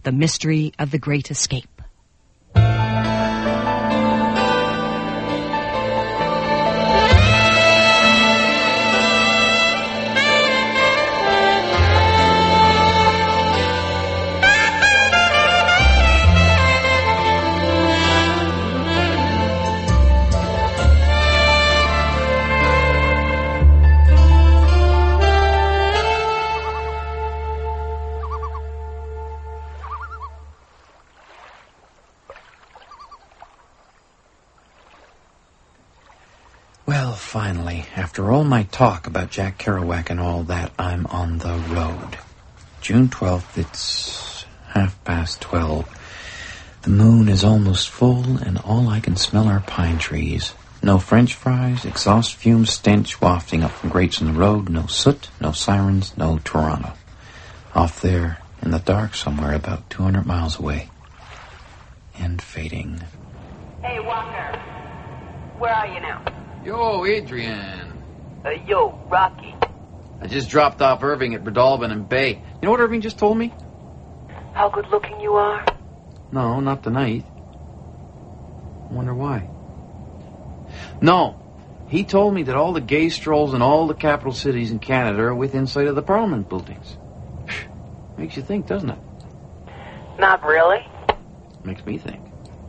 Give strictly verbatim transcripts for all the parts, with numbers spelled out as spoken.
The Mystery of the Great Escape. Well, finally, after all my talk about Jack Kerouac and all that, I'm on the road. June twelfth, it's half past twelve. The moon is almost full, and all I can smell are pine trees. No French fries, exhaust fume stench wafting up from grates in the road, no soot, no sirens, no Toronto. Off there, in the dark somewhere about two hundred miles away. And fading. Hey, Walker. Where are you now? Yo, Adrian. Uh, yo, Rocky. I just dropped off Irving at Breadalbin and Bay. You know what Irving just told me? How good looking you are? No, not tonight. I wonder why. No, he told me that all the gay strolls in all the capital cities in Canada are within sight of the Parliament buildings. Makes you think, doesn't it? Not really. Makes me think.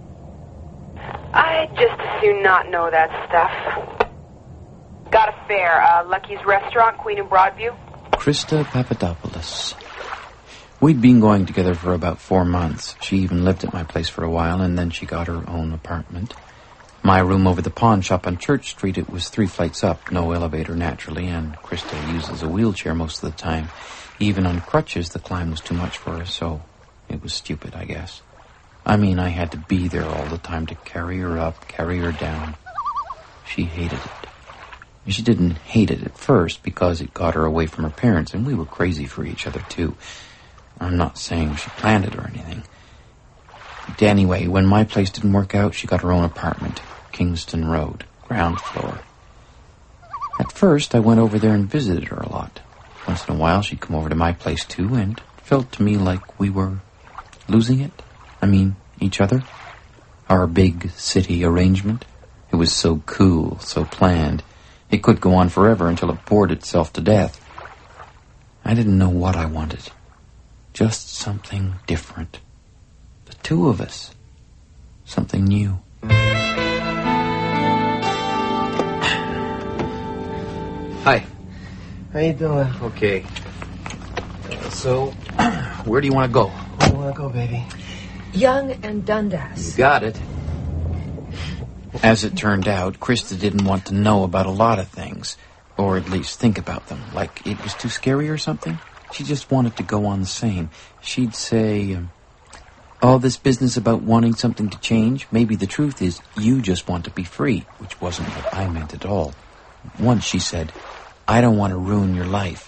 I'd just as soon not know that stuff. Got a fare, uh, Lucky's Restaurant, Queen and Broadview. Krista Papadopoulos. We'd been going together for about four months. She even lived at my place for a while, and then she got her own apartment. My room over the pawn shop on Church Street, it was three flights up, no elevator naturally, and Krista uses a wheelchair most of the time. Even on crutches, the climb was too much for her, so it was stupid, I guess. I mean, I had to be there all the time to carry her up, carry her down. She hated it. She didn't hate it at first because it got her away from her parents, and we were crazy for each other, too. I'm not saying she planned it or anything. But anyway, when my place didn't work out, she got her own apartment, Kingston Road, ground floor. At first, I went over there and visited her a lot. Once in a while, she'd come over to my place, too, and it felt to me like we were losing it. I mean, each other. Our big city arrangement. It was so cool, so planned. It could go on forever until it bored itself to death. I didn't know what I wanted. Just something different. The two of us. Something new. Hi. How you doing? Okay. So, where do you want to go? Where do you want to go, baby? Young and Dundas. You got it. As it turned out, Krista didn't want to know about a lot of things, or at least think about them, like it was too scary or something. She just wanted to go on the same. She'd say, um, all this business about wanting something to change, maybe the truth is you just want to be free, which wasn't what I meant at all. Once she said, I don't want to ruin your life.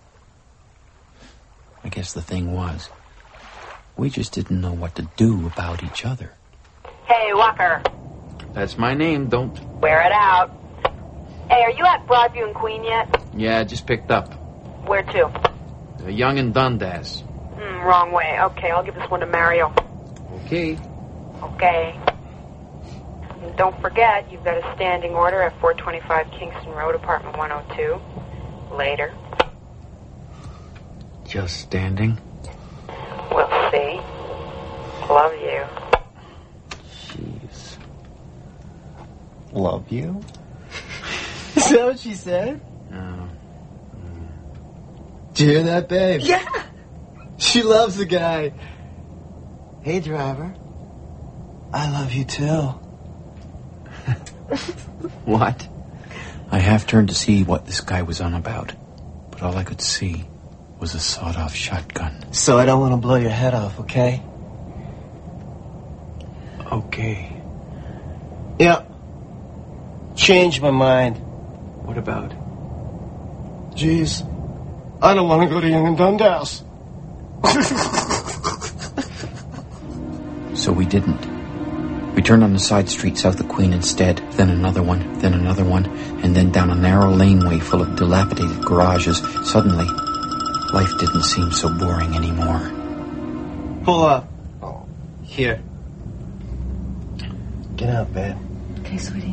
I guess the thing was, we just didn't know what to do about each other. Hey, Walker. That's my name, don't... Wear it out. Hey, are you at Broadview and Queen yet? Yeah, just picked up. Where to? Uh, Young and Dundas. Mm, wrong way. Okay, I'll give this one to Mario. Okay. Okay. And don't forget, you've got a standing order at four twenty-five Kingston Road, apartment one oh two. Later. Just standing? We'll see. Love you. Jeez. Love you? Is that what she said? No. Did you hear that, babe? Yeah. She loves the guy. Hey, driver. I love you, too. What? I half turned to see what this guy was on about, but all I could see was a sawed-off shotgun. So I don't want to blow your head off, okay? Okay. Yep. Changed my mind. What about? Jeez. I don't want to go to Young and Dundas. So we didn't. We turned on a side street south of Queen instead, then another one, then another one, and then down a narrow laneway full of dilapidated garages. Suddenly, life didn't seem so boring anymore. pull up. Oh, here. Get out, babe. Okay, sweetie.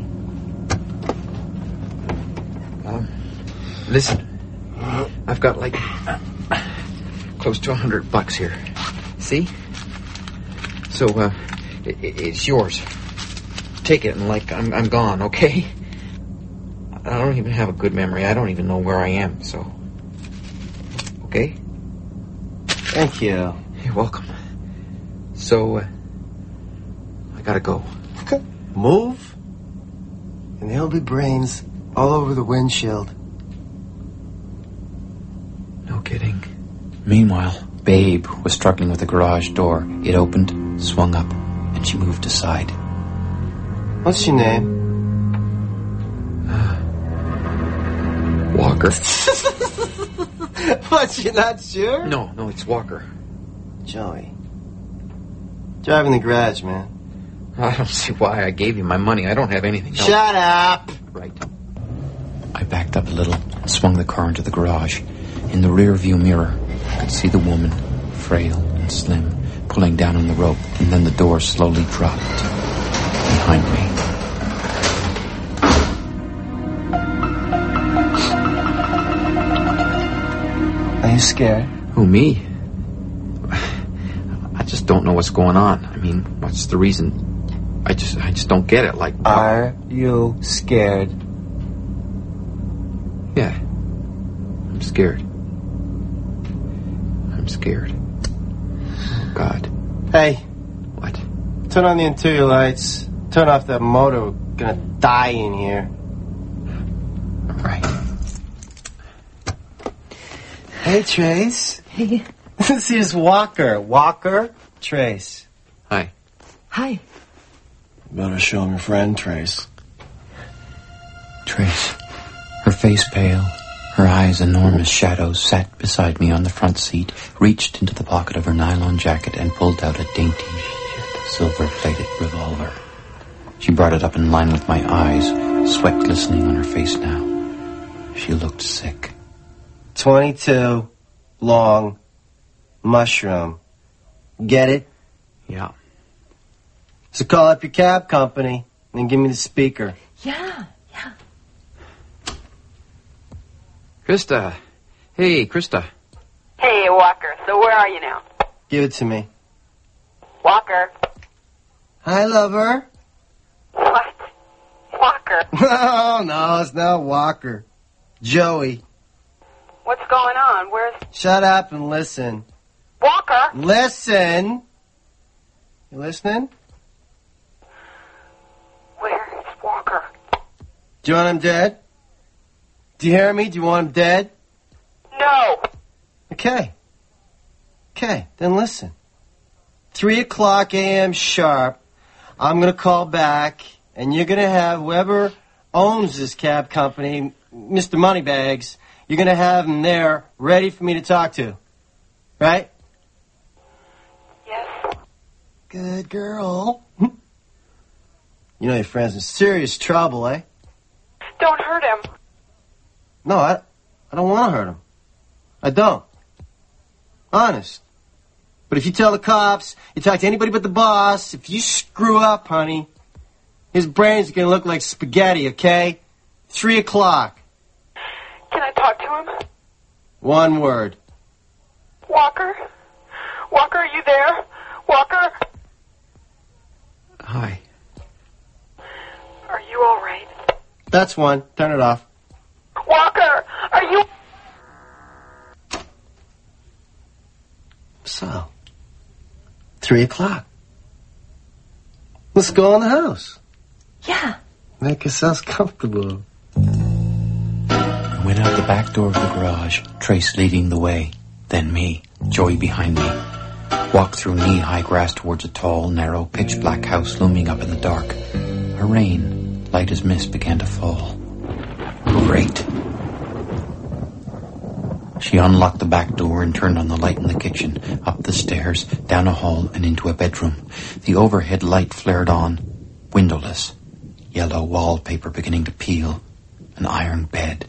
Um, listen, I've got like uh, close to a hundred bucks here. See? So, uh, it, it's yours. Take it and like I'm, I'm gone, okay? I don't even have a good memory. I don't even know where I am, so... Okay? Thank you. You're welcome. So, uh, I gotta go. Okay. Move, and there'll be brains all over the windshield. No kidding. Meanwhile, Babe was struggling with the garage door. It opened, swung up, and she moved aside. What's your name? Walker. What, you're not sure? No, no, it's Walker. Joey. Drive in the garage, man. I don't see why I gave you my money. I don't have anything else. Shut up! Right. I backed up a little and swung the car into the garage. In the rear view mirror, I could see the woman, frail and slim, pulling down on the rope, and then the door slowly dropped behind me. Are you scared? Who, me? I just don't know what's going on. I mean, what's the reason? I just I just don't get it. Like, Are you scared? Yeah. I'm scared. I'm scared. Oh, God. Hey, What? turn on the interior lights. Turn off that motor. We're gonna die in here. All right. Hey, Trace. Hey. This is Walker. Walker, Trace. Hi. Hi. Better show him your friend, Trace. Trace. Her face pale, her eyes enormous shadows, sat beside me on the front seat, reached into the pocket of her nylon jacket and pulled out a dainty, silver-plated revolver. She brought it up in line with my eyes, sweat glistening on her face now. She looked sick. twenty-two, long, mushroom. Get it? Yeah. So call up your cab company and then give me the speaker. Yeah, yeah. Krista. Hey, Krista. Hey, Walker. So where are you now? Give it to me. Walker. Hi, lover. What? Walker. Oh, no, it's not Walker. Joey. What's going on? Where's Shut up and listen. Walker? Listen. You listening? Where is Walker? Do you want him dead? Do you hear me? Do you want him dead? No. Okay. Okay, then listen. Three o'clock a.m. sharp, I'm going to call back, and you're going to have whoever owns this cab company, Mister Moneybags, you're going to have him there ready for me to talk to. Right? Yes. Good girl. You know your friend's in serious trouble, eh? Don't hurt him. No, I, I don't want to hurt him. I don't. Honest. But if you tell the cops, you talk to anybody but the boss, if you screw up, honey, his brains are going to look like spaghetti, okay? Three o'clock. Can I talk to him? One word. Walker? Walker, are you there? Walker? Hi. Are you all right? That's one. Turn it off. Walker, are you... So, three o'clock. Let's go in the house. Yeah. Make yourselves comfortable. I went out the back door of the garage, Trace leading the way, then me, Joey behind me. Walked through knee-high grass towards a tall, narrow, pitch-black house looming up in the dark. A rain, light as mist, began to fall. Great. She unlocked the back door and turned on the light in the kitchen, up the stairs, down a hall, and into a bedroom. The overhead light flared on, windowless. Yellow wallpaper beginning to peel. An iron bed.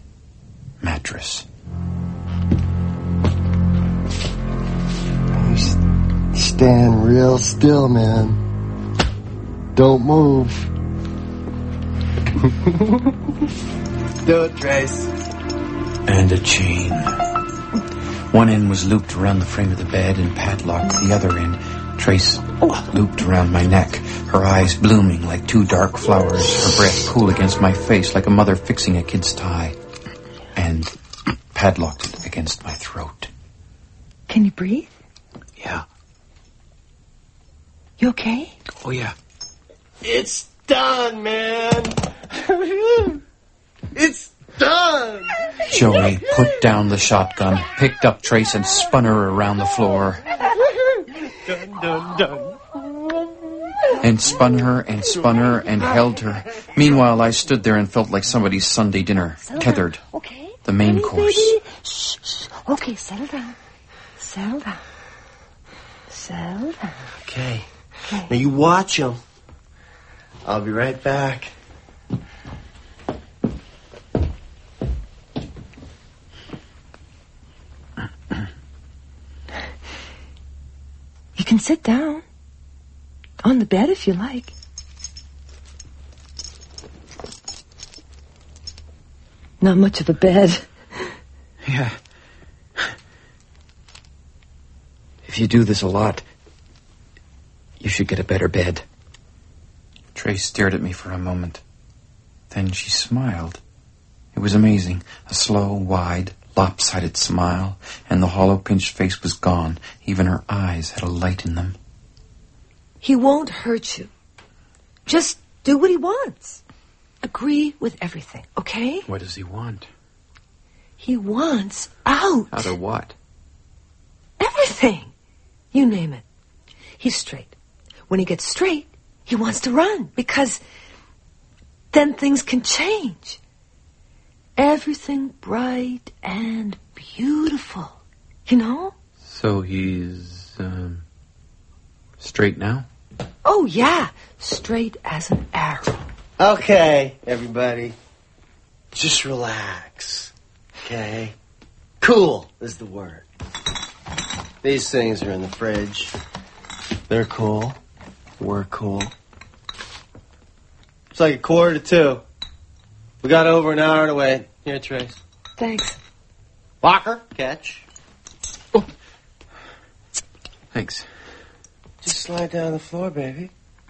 Mattress. You stand real still, man. Don't move. Do it, Trace. And a chain. One end was looped around the frame of the bed and padlocked. The other end, Trace looped around my neck, her eyes blooming like two dark flowers, her breath cool against my face like a mother fixing a kid's tie, and padlocked it against my throat. Can you breathe? Yeah. You okay? Oh, yeah. It's done, man. It's done. Joey put down the shotgun, picked up Trace, and spun her around the floor. Done, done, done. And spun her and spun her and held her. Meanwhile, I stood there and felt like somebody's Sunday dinner, tethered. Okay. The main Baby, course. baby. Shh, shh. Okay, settle down. Settle down. Settle down. Okay. Okay. Now you watch him. I'll be right back. You can sit down. On the bed if you like. Not much of a bed. Yeah. If you do this a lot, you should get a better bed. Trace stared at me for a moment. Then she smiled. It was amazing. A slow, wide, lopsided smile, and the hollow, pinched face was gone. Even her eyes had a light in them. He won't hurt you. Just do what he wants. Agree with everything, okay? What does he want? He wants out. Out of what? Everything. You name it. He's straight. When he gets straight, he wants to run because then things can change. Everything bright and beautiful. You know? So he's, um, straight now? Oh, yeah. Straight as an arrow. Okay, everybody. Just relax. Okay? Cool is the word. These things are in the fridge. They're cool. We're cool. It's like a quarter to two. We got over an hour to wait. Here, Trace. Thanks. Walker, catch. Oh. Thanks. Just slide down the floor, baby.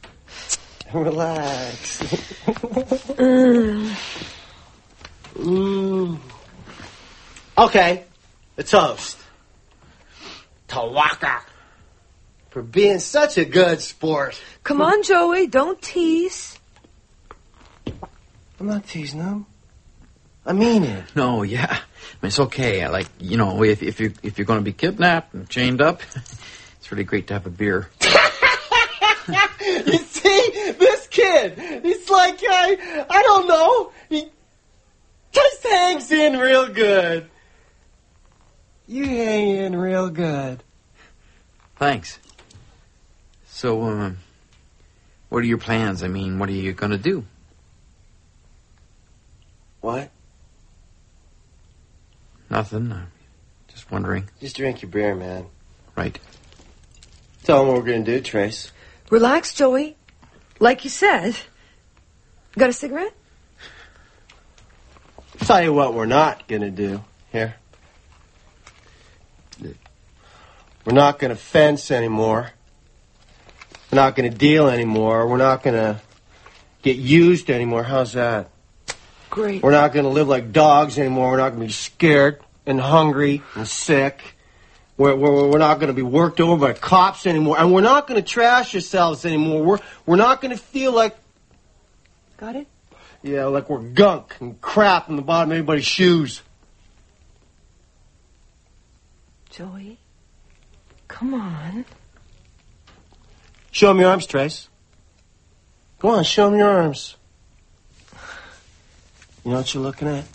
Relax. Mm. Ooh. Okay, a toast to Walker for being such a good sport. Come on, Joey. Don't tease. I'm not teasing him. I mean it. No, yeah. I mean, it's okay. Like, you know, if, if, you, if you're going to be kidnapped and chained up, it's really great to have a beer. You see, this kid, he's like, I, I don't know, he just hangs in real good. You hang in real good. Thanks. So, um, what are your plans? I mean, what are you going to do? What? Nothing. I'm just wondering. Just drink your beer, man. Right. Tell him what we're going to do, Trace. Relax, Joey. Like you said. Got a cigarette? Tell you what we're not going to do. Here. We're not going to fence anymore. We're not going to deal anymore. We're not going to get used anymore. How's that? Great. We're not going to live like dogs anymore. We're not going to be scared and hungry and sick. We're, we're, we're not going to be worked over by cops anymore. And we're not going to trash ourselves anymore. We're, we're not going to feel like... Got it? Yeah, like we're gunk and crap in the bottom of everybody's shoes. Joey, come on. Show him your arms, Trace. Go on, show him your arms. You know what you're looking at?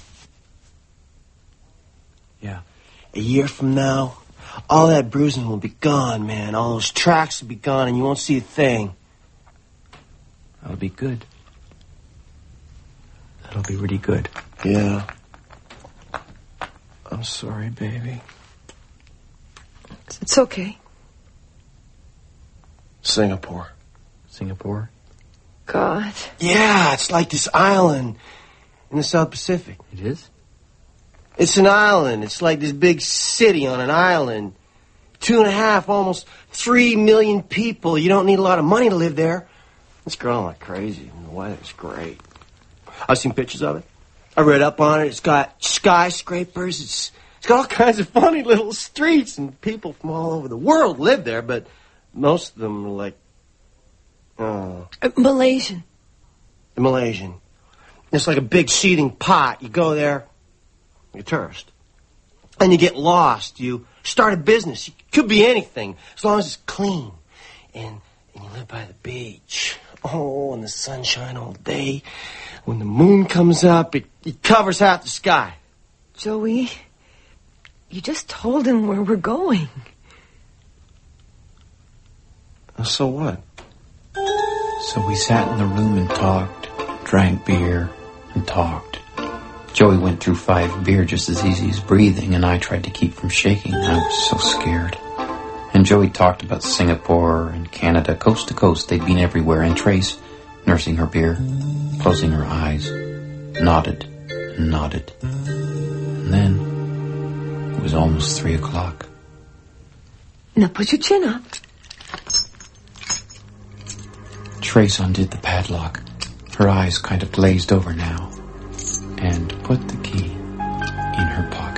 Yeah. A year from now, all that bruising will be gone, man. All those tracks will be gone, and you won't see a thing. That'll be good. That'll be really good. Yeah. I'm sorry, baby. It's okay. Singapore. Singapore? God. Yeah, it's like this island in the South Pacific. It is? It's an island. It's like this big city on an island. Two and a half, almost three million people. You don't need a lot of money to live there. It's growing like crazy. And the weather's great. I've seen pictures of it. I read up on it. It's got skyscrapers. It's, it's got all kinds of funny little streets, and people from all over the world live there, but most of them are like, uh, Uh, Malaysian. the Malaysian. It's like a big seething pot. You go there, you're a tourist. And you get lost. You start a business. It could be anything, as long as it's clean. And, and you live by the beach. Oh, in the sunshine all day. When the moon comes up, it, it covers half the sky. Joey, you just told him where we're going. So what? So we sat in the room and talked, drank beer, and talked. Joey went through five beer just as easy as breathing, and I tried to keep from shaking. I was so scared. And Joey talked about Singapore and Canada, coast to coast. They'd been everywhere. And Trace, nursing her beer, closing her eyes, nodded and nodded. And then it was almost three o'clock. Now put your chin up. Trace undid the padlock. Her eyes kind of glazed over now, and put the key in her pocket.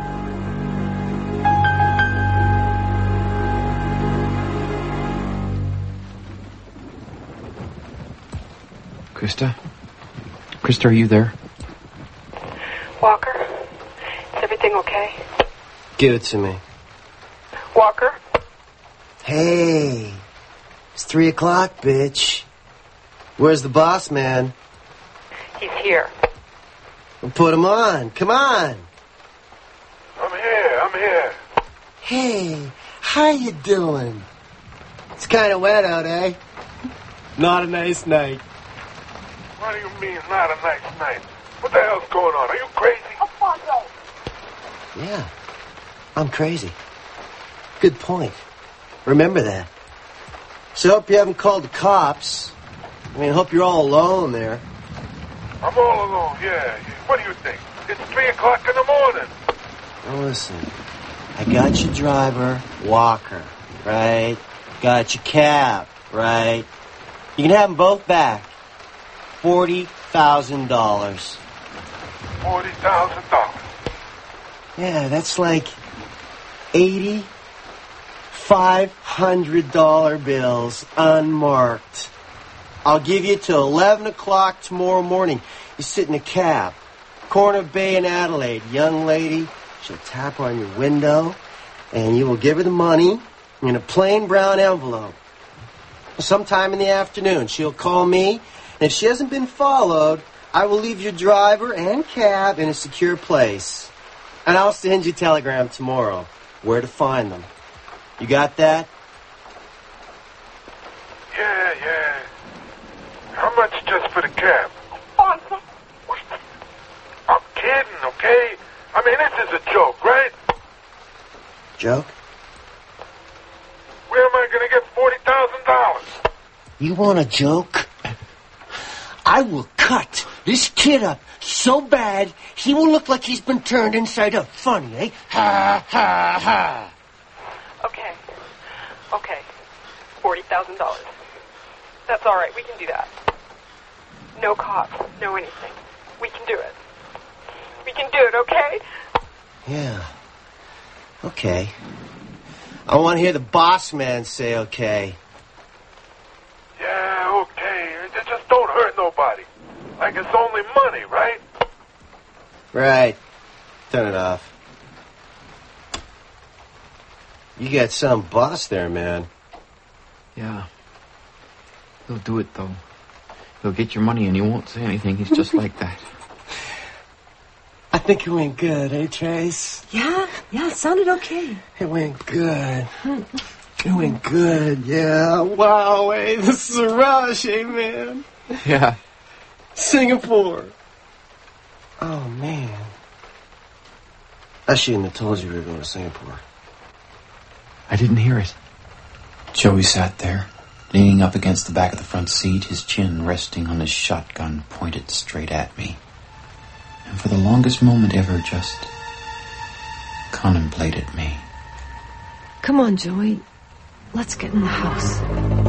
Krista? Krista, are you there? Walker, is everything okay? Give it to me. Walker? Hey, it's three o'clock, bitch. Where's the boss man? He's here. Well, put him on. Come on. I'm here, I'm here. Hey, how you doing? It's kind of wet out, eh? Not a nice night. What do you mean, not a nice night? What the hell's going on? Are you crazy? Yeah, I'm crazy. Good point. Remember that. So I hope you haven't called the cops. I mean, I hope you're all alone there. I'm all alone, yeah. yeah. What do you think? It's three o'clock in the morning. Now listen, I got your driver, Walker, right? Got your cab, right? You can have them both back. Forty thousand dollars. Forty thousand dollars. Yeah, that's like eighty five hundred dollar bills unmarked. I'll give you till eleven o'clock tomorrow morning. You sit in a cab, corner Bay in Adelaide. Young lady, she'll tap on your window, and you will give her the money in a plain brown envelope. Sometime in the afternoon, she'll call me, and if she hasn't been followed, I will leave your driver and cab in a secure place. And I'll send you a telegram tomorrow where to find them. You got that? Yeah, yeah. How much just for the cab? What? I'm kidding, okay? I mean, this is a joke, right? Joke? Where am I going to get forty thousand dollars? You want a joke? I will cut this kid up so bad he will look like he's been turned inside out. Funny, eh? Ha, ha, ha. Okay. Okay. forty thousand dollars. That's all right. We can do that. No cops. No anything. We can do it. We can do it, okay? Yeah. Okay. I want to hear the boss man say okay. Yeah, okay. Just don't hurt nobody. Like it's only money, right? Right. Turn it off. You got some boss there, man. Yeah. He'll do it, though. He'll get your money and he won't say anything. He's just like that. I think it went good, eh, Trace? Yeah, yeah, it sounded okay. It went good. It went good, yeah. Wow, eh? This is a rush, eh, man? Yeah. Singapore. Oh, man. I shouldn't have told you we were going to Singapore. I didn't hear it. Joey sat there, leaning up against the back of the front seat, his chin resting on his shotgun pointed straight at me. And for the longest moment ever, just contemplated me. Come on, Joey. Let's get in the house.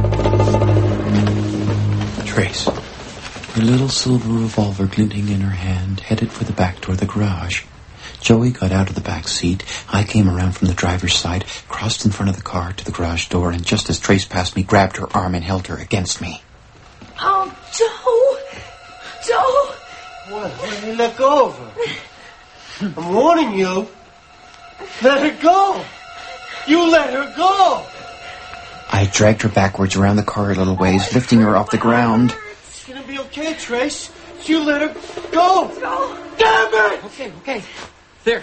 Trace, her little silver revolver glinting in her hand, headed for the back door of the garage. Joey got out of the back seat. I came around from the driver's side, crossed in front of the car to the garage door, and just as Trace passed me, grabbed her arm and held her against me. Oh, Joe! Joe! What? Why you let go of her? I'm warning you. Let her go. You let her go. I dragged her backwards around the car a little ways, lifting her off the ground. It's gonna be okay, Trace. You let her go. Go. Damn it! Okay, okay. There.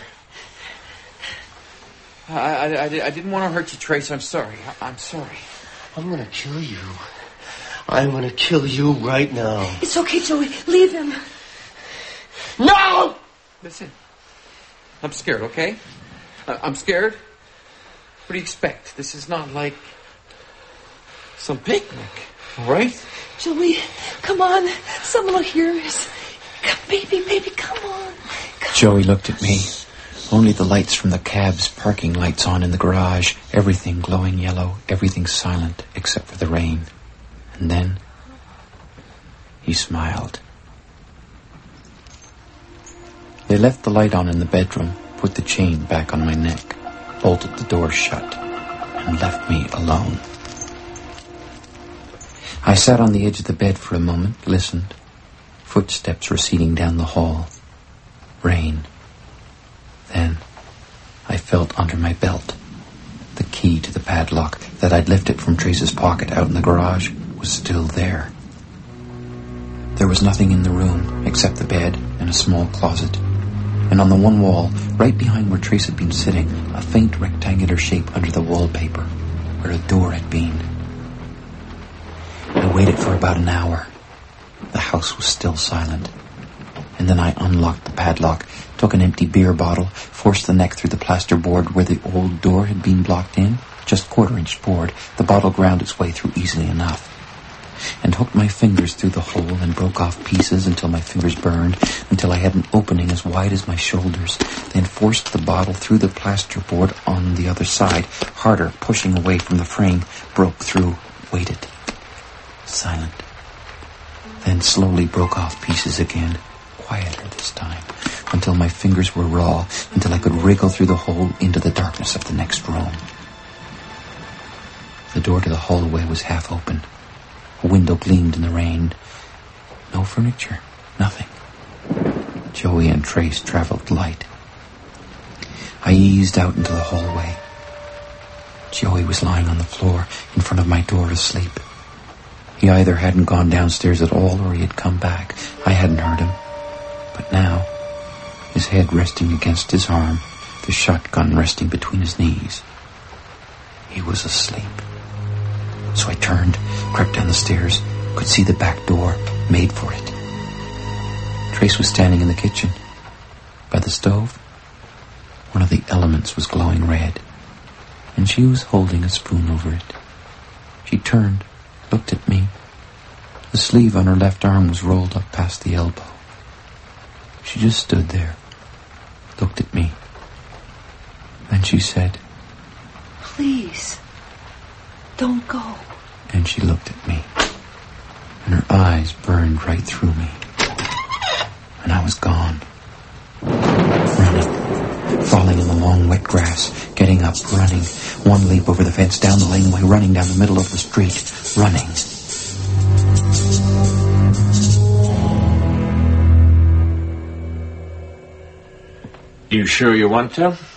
I, I, I, I didn't want to hurt you, Trace. I'm sorry. I, I'm sorry. I'm gonna kill you. I'm gonna kill you right now. It's okay, Joey. Leave him. No! Listen. I'm scared, okay? I, I'm scared. What do you expect? This is not like some picnic, all right? Joey, come on. Someone will hear us. Come, baby, baby, come on. Come. Joey looked at me. Only the lights from the cab's parking lights on in the garage. Everything glowing yellow. Everything silent except for the rain. And then he smiled. They left the light on in the bedroom, put the chain back on my neck, bolted the door shut, and left me alone. I sat on the edge of the bed for a moment, listened. Footsteps receding down the hall. Rain. Then I felt under my belt. The key to the padlock that I'd lifted from Trace's pocket out in the garage was still there. There was nothing in the room except the bed and a small closet. And on the one wall, right behind where Trace had been sitting, a faint rectangular shape under the wallpaper, where a door had been. I waited for about an hour. The house was still silent. And then I unlocked the padlock, took an empty beer bottle, forced the neck through the plasterboard where the old door had been blocked in, just quarter-inch board. The bottle ground its way through easily enough. And hooked my fingers through the hole and broke off pieces until my fingers burned, until I had an opening as wide as my shoulders, then forced the bottle through the plasterboard on the other side, harder, pushing away from the frame, broke through, waited, silent. Then slowly broke off pieces again, quieter this time, until my fingers were raw, until I could wriggle through the hole into the darkness of the next room. The door to the hallway was half open. A window gleamed in the rain. No furniture, nothing. Joey and Trace traveled light. I eased out into the hallway. Joey was lying on the floor in front of my door asleep. He either hadn't gone downstairs at all or he had come back. I hadn't heard him. But now, his head resting against his arm, the shotgun resting between his knees, he was asleep. So I turned, crept down the stairs, could see the back door, made for it. Trace was standing in the kitchen. By the stove, one of the elements was glowing red, and she was holding a spoon over it. She turned, looked at me. The sleeve on her left arm was rolled up past the elbow. She just stood there, looked at me. Then she said, Please, don't go. And she looked at me, and her eyes burned right through me. And I was gone. Running, falling in the long wet grass, getting up, running. One leap over the fence, down the laneway, running down the middle of the street, running. You sure you want to?